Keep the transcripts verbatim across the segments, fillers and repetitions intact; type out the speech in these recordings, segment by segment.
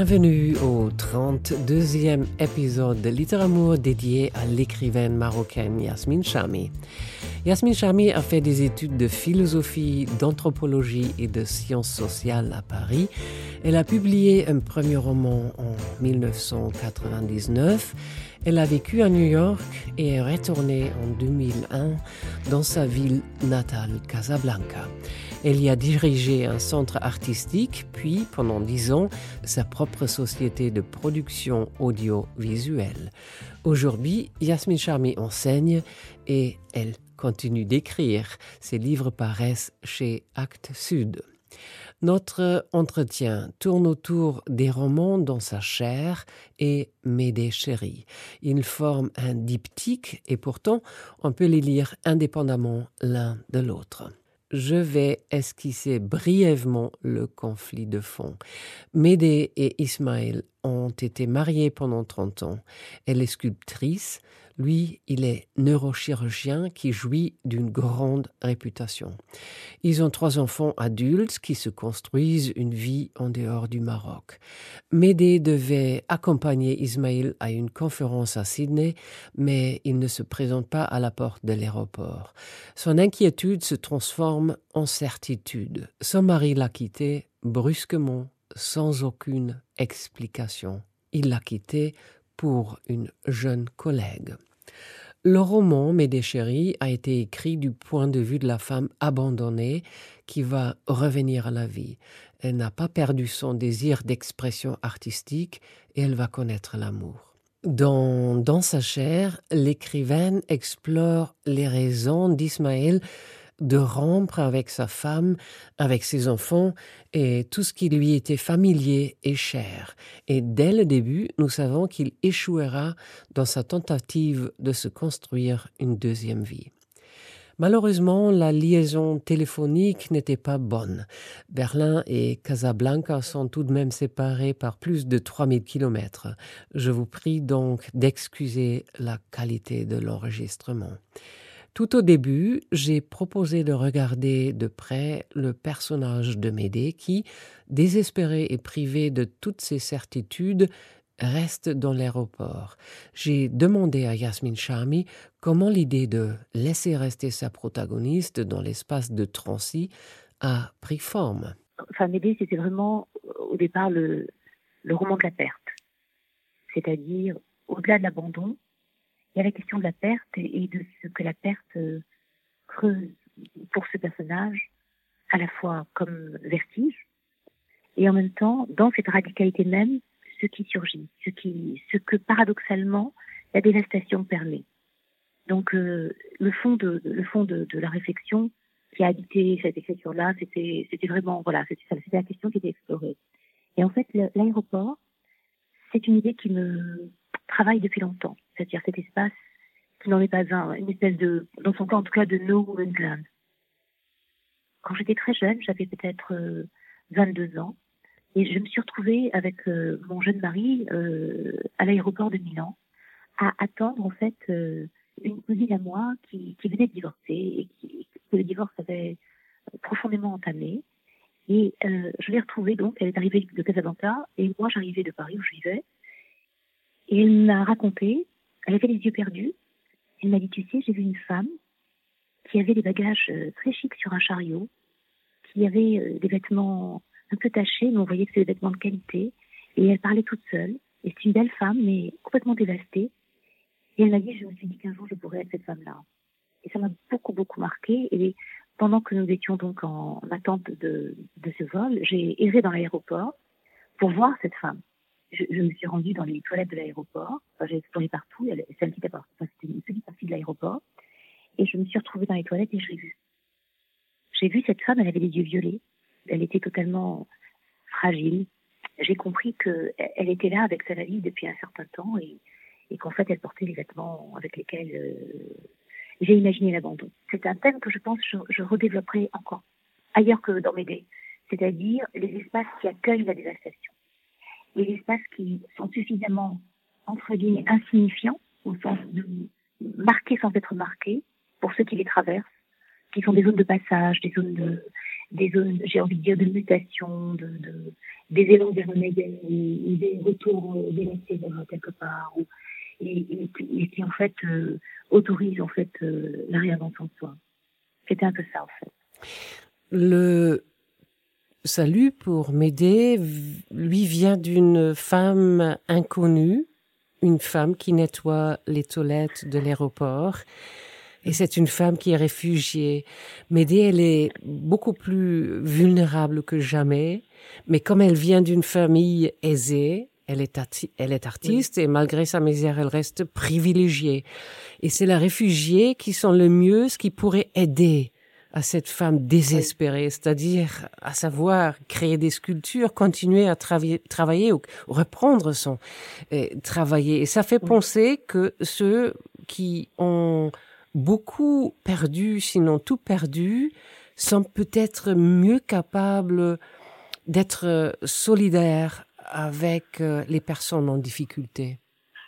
Bienvenue au trente-deuxième épisode de Littéramour dédié à l'écrivaine marocaine Yasmine Chami. Yasmine Chami a fait des études de philosophie, d'anthropologie et de sciences sociales à Paris. Elle a publié un premier roman en dix-neuf cent quatre-vingt-dix-neuf. Elle a vécu à New York et est retournée en deux mille un dans sa ville natale, Casablanca. Elle y a dirigé un centre artistique, puis, pendant dix ans, sa propre société de production audiovisuelle. Aujourd'hui, Yasmine Chami enseigne et elle continue d'écrire. Ses livres paraissent chez Actes Sud. Notre entretien tourne autour des romans dans sa chair et Médée chérie. Ils forment un diptyque et pourtant, on peut les lire indépendamment l'un de l'autre. Je vais esquisser brièvement le conflit de fond. Médée et Ismaël ont été mariés pendant trente ans. Elle est sculptrice. Lui, il est neurochirurgien qui jouit d'une grande réputation. Ils ont trois enfants adultes qui se construisent une vie en dehors du Maroc. Médée devait accompagner Ismaël à une conférence à Sydney, mais il ne se présente pas à la porte de l'aéroport. Son inquiétude se transforme en certitude. Son mari l'a quitté brusquement, sans aucune explication. Il l'a quitté pour une jeune collègue. Le roman Médée chérie a été écrit du point de vue de la femme abandonnée qui va revenir à la vie. Elle n'a pas perdu son désir d'expression artistique et elle va connaître l'amour. Dans, dans sa chair, l'écrivaine explore les raisons d'Ismaël de rompre avec sa femme, avec ses enfants et tout ce qui lui était familier et cher. Et dès le début, nous savons qu'il échouera dans sa tentative de se construire une deuxième vie. Malheureusement, la liaison téléphonique n'était pas bonne. Berlin et Casablanca sont tout de même séparés par plus de trois mille kilomètres. Je vous prie donc d'excuser la qualité de l'enregistrement. Tout au début, j'ai proposé de regarder de près le personnage de Médée qui, désespéré et privé de toutes ses certitudes, reste dans l'aéroport. J'ai demandé à Yasmine Chami comment l'idée de laisser rester sa protagoniste dans l'espace de transi a pris forme. Enfin, Médée, c'était vraiment au départ le, le roman de la perte. C'est-à-dire, au-delà de l'abandon, il y a la question de la perte et de ce que la perte creuse pour ce personnage, à la fois comme vertige, et en même temps, dans cette radicalité même, ce qui surgit, ce, qui, ce que paradoxalement la dévastation permet. Donc euh, le fond, de, le fond de, de la réflexion qui a habité cette écriture-là, c'était, c'était vraiment, voilà, c'était, c'était la question qui était explorée. Et en fait, l'aéroport, c'est une idée qui me travaille depuis longtemps, c'est-à-dire cet espace qui n'en est pas un, une espèce de, dans son cas en tout cas, de no woman's land. Quand j'étais très jeune, j'avais peut-être euh, vingt-deux ans, et je me suis retrouvée avec euh, mon jeune mari euh, à l'aéroport de Milan, à attendre en fait euh, une cousine à moi qui, qui venait de divorcer et qui, que le divorce avait profondément entamé. Et euh, je l'ai retrouvée donc, elle est arrivée de Casablanca, et moi j'arrivais de Paris où je vivais. Et elle m'a raconté, elle avait les yeux perdus, elle m'a dit, tu sais, j'ai vu une femme qui avait des bagages euh, très chics sur un chariot, qui avait euh, des vêtements un peu tachés, mais on voyait que c'était des vêtements de qualité, et elle parlait toute seule, et c'est une belle femme, mais complètement dévastée. Et elle m'a dit, je me suis dit qu'un jour je pourrais être cette femme-là. Et ça m'a beaucoup, beaucoup marqué, et pendant que nous étions donc en, en attente de, de ce vol, j'ai erré dans l'aéroport pour voir cette femme. Je, je me suis rendue dans les toilettes de l'aéroport. Enfin, j'ai exploré partout. Elle, c'est un petit appart, enfin, c'était une petite partie de l'aéroport. Et je me suis retrouvée dans les toilettes et je l'ai vue. J'ai vu cette femme, elle avait les yeux violets. Elle était totalement fragile. J'ai compris qu'elle était là avec sa vie depuis un certain temps et, et qu'en fait, elle portait les vêtements avec lesquels euh, j'ai imaginé l'abandon. C'est un thème que je pense que je, je redévelopperai encore ailleurs que dans Médée. C'est-à-dire les espaces qui accueillent la dévastation. Et les espaces qui sont suffisamment, entre guillemets, insignifiants, au sens de marqués sans être marqués, pour ceux qui les traversent, qui sont des zones de passage, des zones de, des zones, j'ai envie de dire, de mutation, de, de, des élans vers un égal, ou des retours délaissés vers quelque part, ou, et, et, et qui en fait euh, autorisent en fait euh, la réinvention de soi. C'était un peu ça en fait. Le salut pour Médée, lui, vient d'une femme inconnue, une femme qui nettoie les toilettes de l'aéroport. Et c'est une femme qui est réfugiée. Médée, elle est beaucoup plus vulnérable que jamais. Mais comme elle vient d'une famille aisée, elle est, arti- elle est artiste oui. Et malgré sa misère, elle reste privilégiée. Et c'est la réfugiée qui sent le mieux ce qui pourrait aider à cette femme désespérée, oui. C'est-à-dire à savoir créer des sculptures, continuer à travailler, travailler ou reprendre son euh, travailler. Et ça fait oui. penser que ceux qui ont beaucoup perdu, sinon tout perdu, sont peut-être mieux capables d'être solidaires avec les personnes en difficulté.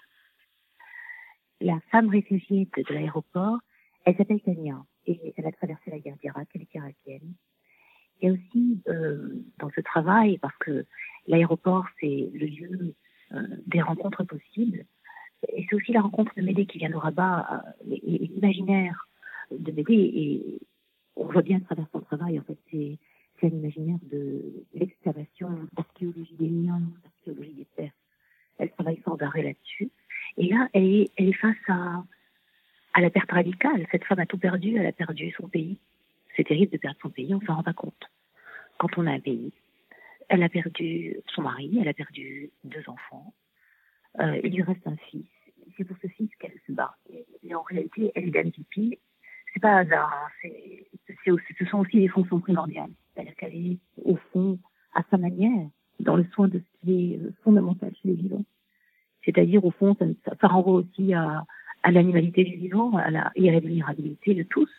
La femme réfugiée de, de l'aéroport, elle s'appelle Tania et elle a traversé la guerre d'Irak, elle est irakienne. Il y a aussi euh, dans ce travail, parce que l'aéroport c'est le lieu euh, des rencontres possibles, et c'est aussi la rencontre de Médée qui vient de Rabat, euh, et, et l'imaginaire de Médée, et on voit bien à travers son travail, en fait, c'est, c'est un imaginaire de l'excavation, d'archéologie des liens, d'archéologie des terres. Elle travaille sans arrêt là-dessus. Et là, elle est, elle est face à, à la perte radicale. Cette femme a tout perdu, elle a perdu son pays. C'est terrible de perdre son pays, on s'en rend pas compte. Quand on a un pays, elle a perdu son mari, elle a perdu deux enfants. Euh, il lui reste un fils. C'est pour ce fils qu'elle se bat. Et en réalité, elle est Dame Pipi. C'est pas hasard. Hein. C'est, c'est aussi, ce sont aussi des fonctions primordiales. C'est-à-dire qu'elle est, au fond, à sa manière, dans le soin de ce qui est fondamental chez les vivants. C'est-à-dire, au fond, ça, ça, ça renvoie aussi à, à l'animalité du vivant, à la irrévulnérabilité de tous.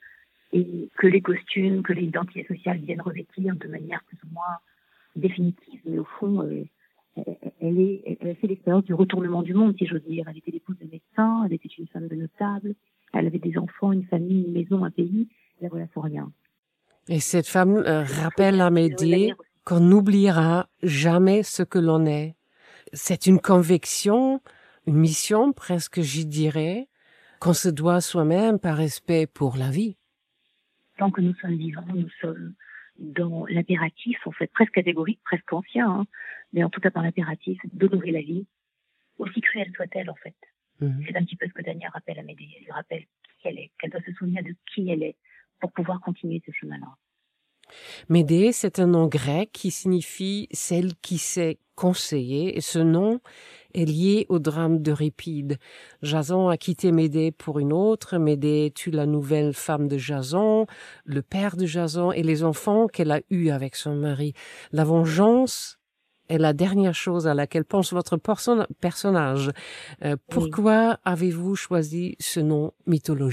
Et que les costumes, que les identités sociales viennent revêtir de manière plus ou moins définitive. Mais au fond, euh, Elle, est, elle a fait l'expérience du retournement du monde, si j'ose dire. Elle était l'épouse de médecin, elle était une femme de notable, elle avait des enfants, une famille, une maison, un pays, et la voilà sans rien. Et cette femme euh, rappelle à Médée qu'on n'oubliera jamais ce que l'on est. C'est une conviction, une mission presque, j'y dirais, qu'on se doit soi-même par respect pour la vie. Tant que nous sommes vivants, nous sommes dans l'impératif, en fait, presque catégorique, presque ancien, hein, mais en tout cas dans l'impératif d'honorer la vie, aussi cruelle soit-elle, en fait. Mmh. C'est un petit peu ce que Tania rappelle à Médée. Elle lui rappelle qui elle est, qu'elle doit se souvenir de qui elle est pour pouvoir continuer ce chemin-là. Médée, c'est un nom grec qui signifie « celle qui sait conseiller » et ce nom est lié au drame d'Euripide. Jason a quitté Médée pour une autre. Médée tue la nouvelle femme de Jason, le père de Jason et les enfants qu'elle a eus avec son mari. La vengeance est la dernière chose à laquelle pense votre perso- personnage. Euh, pourquoi oui. avez-vous choisi ce nom mythologique ?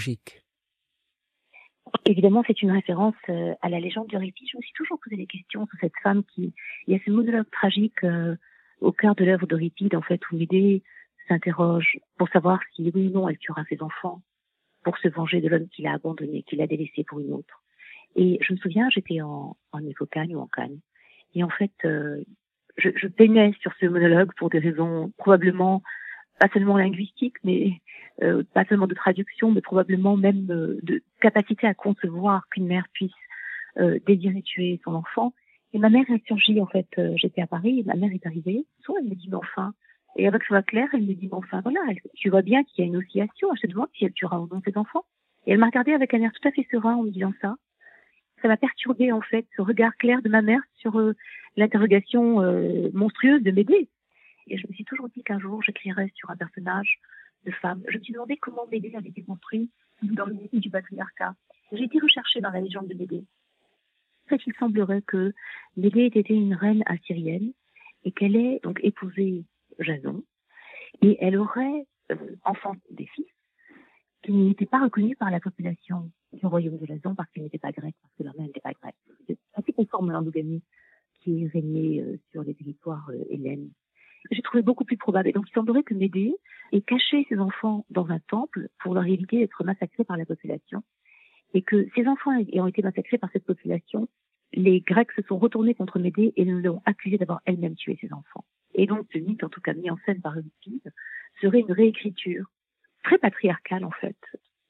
Évidemment, c'est une référence euh, à la légende d'Euripide. Je me suis toujours posé des questions sur cette femme qui... Il y a ce monologue tragique euh, au cœur de l'œuvre d'Euripide, en fait, où Médée s'interroge pour savoir si, oui ou non, elle tuera ses enfants pour se venger de l'homme qui l'a abandonné, qui l'a délaissé pour une autre. Et je me souviens, j'étais en, en Icocagne ou en Cannes, et en fait, euh, je, je peinais sur ce monologue pour des raisons probablement pas seulement linguistique, mais euh, pas seulement de traduction, mais probablement même euh, de capacité à concevoir qu'une mère puisse euh, désirer tuer son enfant. Et ma mère est surgie, en fait, euh, j'étais à Paris, et ma mère est arrivée, soit elle me dit, mais enfin, et avec sa voix claire, elle me dit, mais enfin, voilà, elle, tu vois bien qu'il y a une oscillation, elle se demande si elle tuera ou non ses enfants. Et elle m'a regardée avec un air tout à fait serein en me disant ça. Ça m'a perturbé, en fait, ce regard clair de ma mère sur euh, l'interrogation euh, monstrueuse de Médée. Et je me suis toujours dit qu'un jour, j'écrirais sur un personnage de femme. Je me suis demandé comment Médée avait été construit dans le mythe du patriarcat. J'ai été recherchée dans la légende de Médée. En fait, il semblerait que Médée ait été une reine assyrienne et qu'elle ait donc épousé Jason. Et elle aurait euh, enfanté des fils qui n'étaient pas reconnus par la population du royaume de Jason parce qu'ils n'étaient pas grecs, parce que leur mère n'était pas grecque. C'est assez conforme à l'endogamie qui régnait euh, sur les territoires euh, hellènes. J'ai trouvé beaucoup plus probable. Et donc, il semblerait que Médée ait caché ses enfants dans un temple pour leur éviter d'être massacrés par la population. Et que ces enfants ayant été massacrés par cette population, les Grecs se sont retournés contre Médée et l'ont accusée d'avoir elle-même tué ses enfants. Et donc, ce mythe, en tout cas mis en scène par Euripide, serait une réécriture très patriarcale, en fait.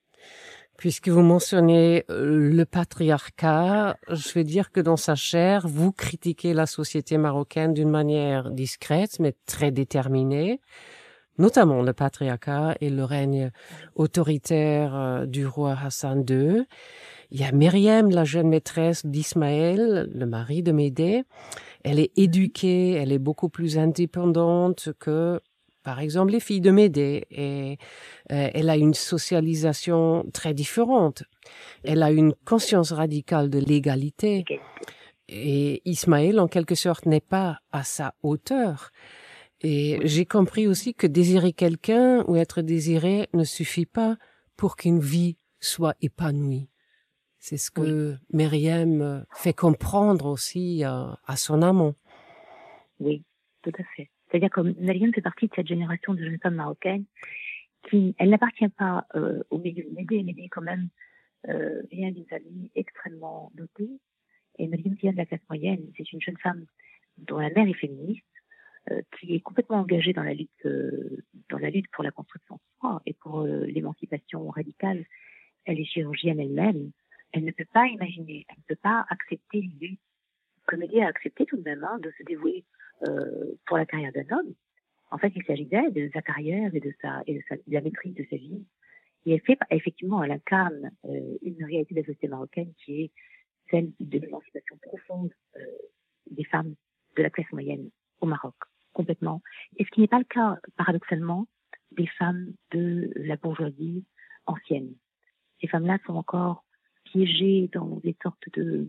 Puisque vous mentionnez le patriarcat, je vais dire que dans sa chair, vous critiquez la société marocaine d'une manière discrète, mais très déterminée, notamment le patriarcat et le règne autoritaire du roi Hassan deux. Il y a Myriam, la jeune maîtresse d'Ismaël, le mari de Médée. Elle est éduquée, elle est beaucoup plus indépendante que, par exemple, les filles de Médée. Et euh, elle a une socialisation très différente. Elle a une conscience radicale de l'égalité. Et Ismaël, en quelque sorte, n'est pas à sa hauteur. Et j'ai compris aussi que désirer quelqu'un ou être désiré ne suffit pas pour qu'une vie soit épanouie. C'est ce que oui. Myriam fait comprendre aussi à, à son amant. Oui, tout à fait. C'est-à-dire que Myriam fait partie de cette génération de jeunes femmes marocaines qui, elle n'appartient pas euh, au milieu de Médée. Médée, quand même, euh, vient d'une famille extrêmement dotée. Et Myriam vient de la classe moyenne. C'est une jeune femme dont la mère est féministe, euh, qui est complètement engagée dans la lutte, euh, dans la lutte pour la construction de soi et pour euh, l'émancipation radicale. Elle est chirurgienne elle-même. Elle ne peut pas imaginer, elle ne peut pas accepter l'idée que Médée a accepté tout de même hein, de se dévouer euh, pour la carrière d'un homme. En fait, il s'agissait de sa carrière et de sa et de, sa, de la maîtrise de sa vie. Et elle fait effectivement, elle incarne euh, une réalité de la société marocaine qui est celle de l'émancipation profonde euh, des femmes de la classe moyenne au Maroc, complètement. Et ce qui n'est pas le cas, paradoxalement, des femmes de la bourgeoisie ancienne. Ces femmes-là sont encore piégées dans des sortes de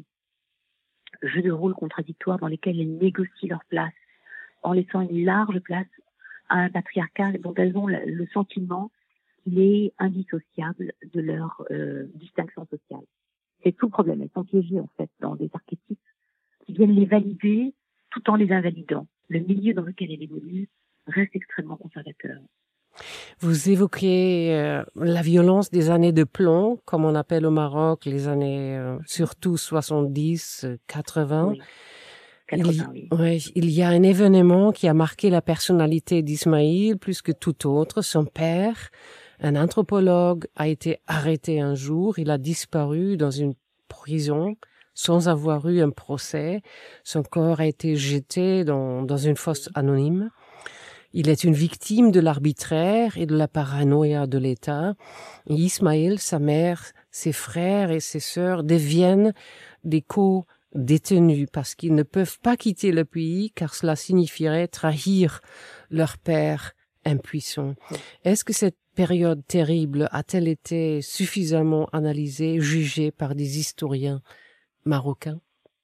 jeux de rôle contradictoires dans lesquels elles négocient leur place en laissant une large place à un patriarcat dont elles ont le sentiment qu'il est indissociable de leur euh, distinction sociale. C'est tout le problème. Elles sont piégées en fait dans des archétypes qui viennent les valider tout en les invalidant. Le milieu dans lequel elles évoluent reste extrêmement conservateur. Vous évoquez euh, la violence des années de plomb, comme on appelle au Maroc les années euh, surtout soixante-dix, quatre-vingts. Oui. quatre-vingts, il, oui. Ouais, il y a un événement qui a marqué la personnalité d'Ismaïl plus que tout autre. Son père, un anthropologue, a été arrêté un jour. Il a disparu dans une prison sans avoir eu un procès. Son corps a été jeté dans, dans une fosse anonyme. Il est une victime de l'arbitraire et de la paranoïa de l'État. Et Ismaël, sa mère, ses frères et ses sœurs deviennent des co-détenus parce qu'ils ne peuvent pas quitter le pays car cela signifierait trahir leur père impuissant. Est-ce que cette période terrible a-t-elle été suffisamment analysée, jugée par des historiens marocains?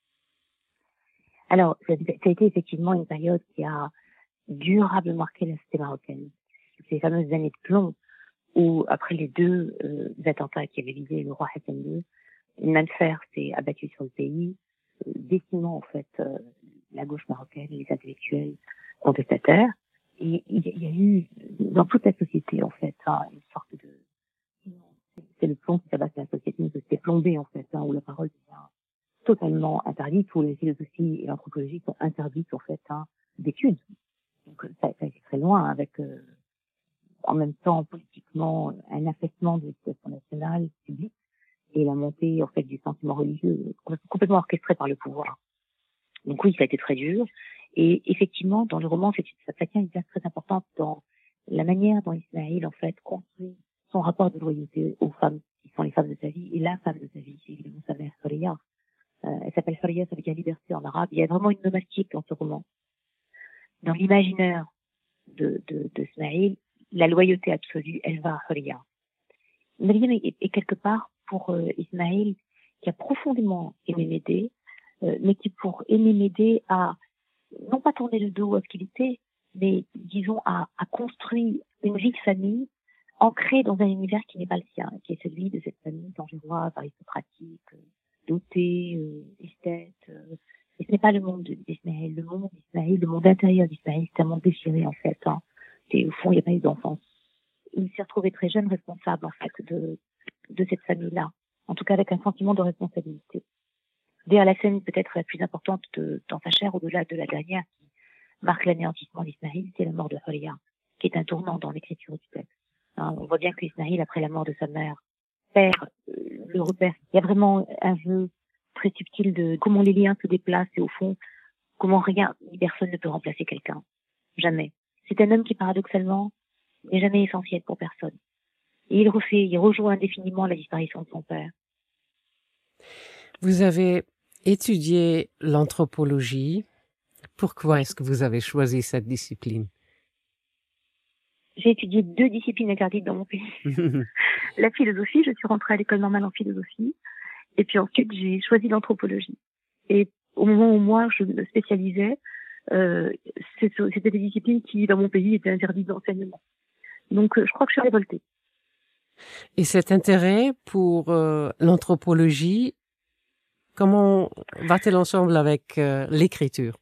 Alors, ça a été effectivement une période qui a durablement marqué la société marocaine. Ces fameuses années de plomb où, après les deux euh, attentats qui avaient visé le roi Hassan deux, une main de fer s'est abattue sur le pays, euh, décimant en fait euh, la gauche marocaine, les intellectuels contestataires. Et il y a eu dans toute la société en fait hein, une sorte de... C'est le plomb qui s'abat sur la société, une société plombée en fait, hein, où la parole devient totalement interdite, où la philosophie et l'anthropologie sont interdites en fait hein, d'études. Donc ça, ça a été très loin avec euh, en même temps politiquement un affaissement de l'éducation nationale publique et la montée en fait du sentiment religieux complètement orchestré par le pouvoir. Donc oui, ça a été très dur. Et effectivement, dans le roman, ça, ça tient une place très importante dans la manière dont Ismaël en fait construit son rapport de loyauté aux femmes qui sont les femmes de sa vie et la femme de sa vie, c'est évidemment sa mère Horia. Euh, elle s'appelle Horia, ça veut dire liberté en arabe. Il y a vraiment une nomastique dans ce roman. Dans l'imaginaire de, de, de Ismaël, la loyauté absolue, elle va à Horia. Myriam est, est quelque part pour euh, Ismaël, qui a profondément aimé Médée, euh, mais qui pour aimer Médée a non pas tourné le dos à ce qu'il était, mais disons a, a construit une vie de famille ancrée dans un univers qui n'est pas le sien, qui est celui de cette famille tangéroise, aristocratique, euh, dotée, euh, esthète, euh, et ce n'est pas le monde d'Ismaël. Le monde d'Ismaël, le monde intérieur d'Ismaël, c'est un monde déchiré, en fait. Hein. Et au fond, il n'y a pas eu d'enfance. Il s'est retrouvé très jeune responsable, en fait, de, de cette famille-là. En tout cas, avec un sentiment de responsabilité. D'ailleurs, la scène peut-être la plus importante de, dans sa chair, au-delà de la dernière, qui marque l'anéantissement d'Ismaïl, c'est la mort de Huria, qui est un tournant dans l'écriture du texte. Hein, on voit bien que Ismaïl, après la mort de sa mère, perd euh, le repère. Il y a vraiment un jeu très subtil de comment les liens se déplacent et au fond, comment rien, ni personne ne peut remplacer quelqu'un. Jamais. C'est un homme qui, paradoxalement, n'est jamais essentiel pour personne. Et il refait, il rejoint indéfiniment la disparition de son père. Vous avez étudié l'anthropologie. Pourquoi est-ce que vous avez choisi cette discipline? J'ai étudié deux disciplines interdites dans mon pays. La philosophie, je suis rentrée à l'école normale en philosophie. Et puis ensuite, j'ai choisi l'anthropologie. Et au moment où moi, je me spécialisais, euh, c'était des disciplines qui, dans mon pays, étaient interdites d'enseignement. Donc, je crois que je suis révoltée. Et cet intérêt pour euh, l'anthropologie, comment va-t-il ensemble avec euh, l'écriture?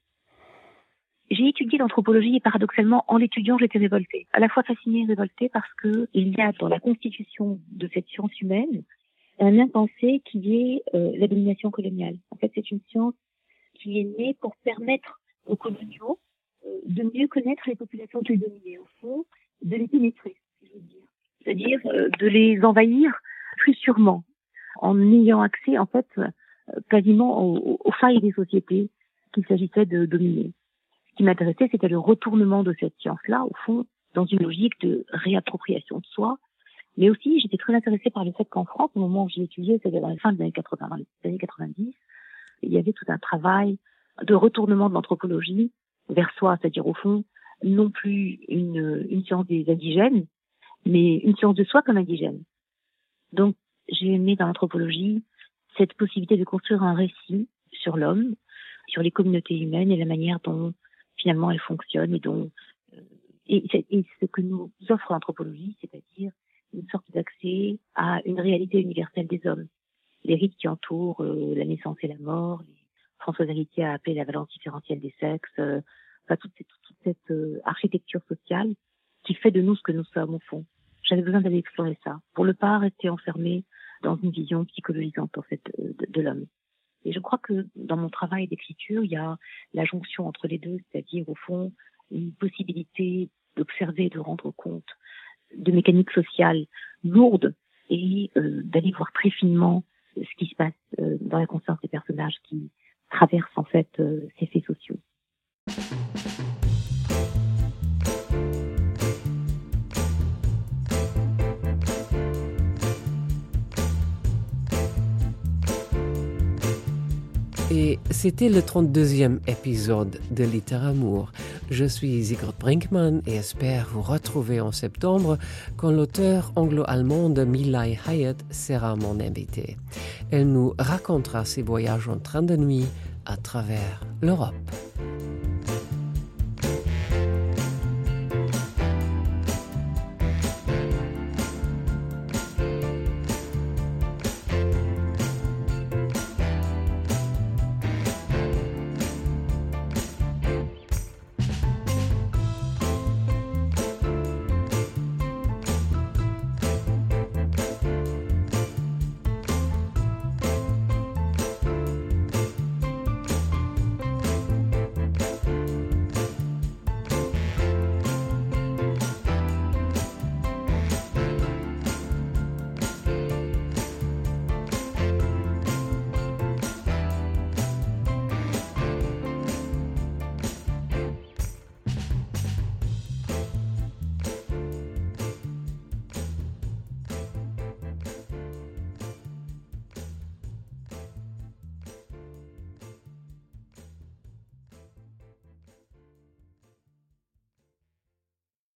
J'ai étudié l'anthropologie et paradoxalement, en l'étudiant, j'étais révoltée. À la fois fascinée et révoltée parce que il y a dans la constitution de cette science humaine un impensé qui est euh, la domination coloniale. En fait, c'est une science qui est née pour permettre aux coloniaux euh, de mieux connaître les populations qu'ils dominaient, au fond, de les pénétrer, si je veux dire. C'est-à-dire euh, de les envahir plus sûrement, en ayant accès, en fait, euh, quasiment aux, aux failles des sociétés qu'il s'agissait de dominer. Ce qui m'intéressait, c'était le retournement de cette science-là, au fond, dans une logique de réappropriation de soi. Mais aussi, j'étais très intéressée par le fait qu'en France, au moment où j'ai étudié, c'était dans les fins des années quatre-vingts, dans les années quatre-vingt-dix, il y avait tout un travail de retournement de l'anthropologie vers soi, c'est-à-dire au fond, non plus une, une science des indigènes, mais une science de soi comme indigène. Donc, j'ai aimé dans l'anthropologie cette possibilité de construire un récit sur l'homme, sur les communautés humaines et la manière dont finalement elles fonctionnent et dont et, et ce que nous offre l'anthropologie, c'est-à-dire une sorte d'accès à une réalité universelle des hommes. Les rites qui entourent euh, la naissance et la mort, les... François Héritier a appelé la valence différentielle des sexes, euh, enfin toute cette, toute cette euh, architecture sociale qui fait de nous ce que nous sommes au fond. J'avais besoin d'aller explorer ça, pour ne pas rester enfermé dans une vision psychologisante en fait de, de, de l'homme. Et je crois que dans mon travail d'écriture, il y a la jonction entre les deux, c'est-à-dire au fond une possibilité d'observer, de rendre compte de mécaniques sociales lourdes et euh, d'aller voir très finement ce qui se passe euh, dans la conscience des personnages qui traversent en fait euh, ces faits sociaux. Et c'était le trente-deuxième épisode de Littéramour. Je suis Sigrid Brinkmann et espère vous retrouver en septembre quand l'auteure anglo-allemande Milay Hyatt sera mon invitée. Elle nous racontera ses voyages en train de nuit à travers l'Europe.